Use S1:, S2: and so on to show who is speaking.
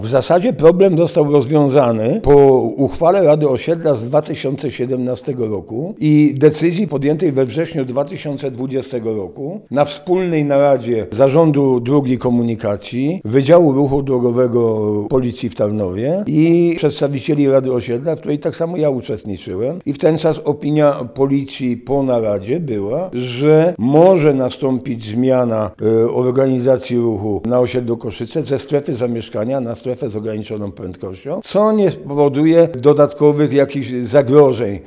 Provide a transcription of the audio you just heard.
S1: W zasadzie problem został rozwiązany po uchwale Rady Osiedla z 2017 roku i decyzji podjętej we wrześniu 2020 roku na wspólnej naradzie Zarządu Dróg i Komunikacji, Wydziału Ruchu Drogowego Policji w Tarnowie i przedstawicieli Rady Osiedla, w której tak samo ja uczestniczyłem. I w ten czas opinia policji po naradzie była, że może nastąpić zmiana organizacji ruchu na osiedlu Koszyce ze strefy zamieszkania na strefę z ograniczoną prędkością, co nie spowoduje dodatkowych jakichś zagrożeń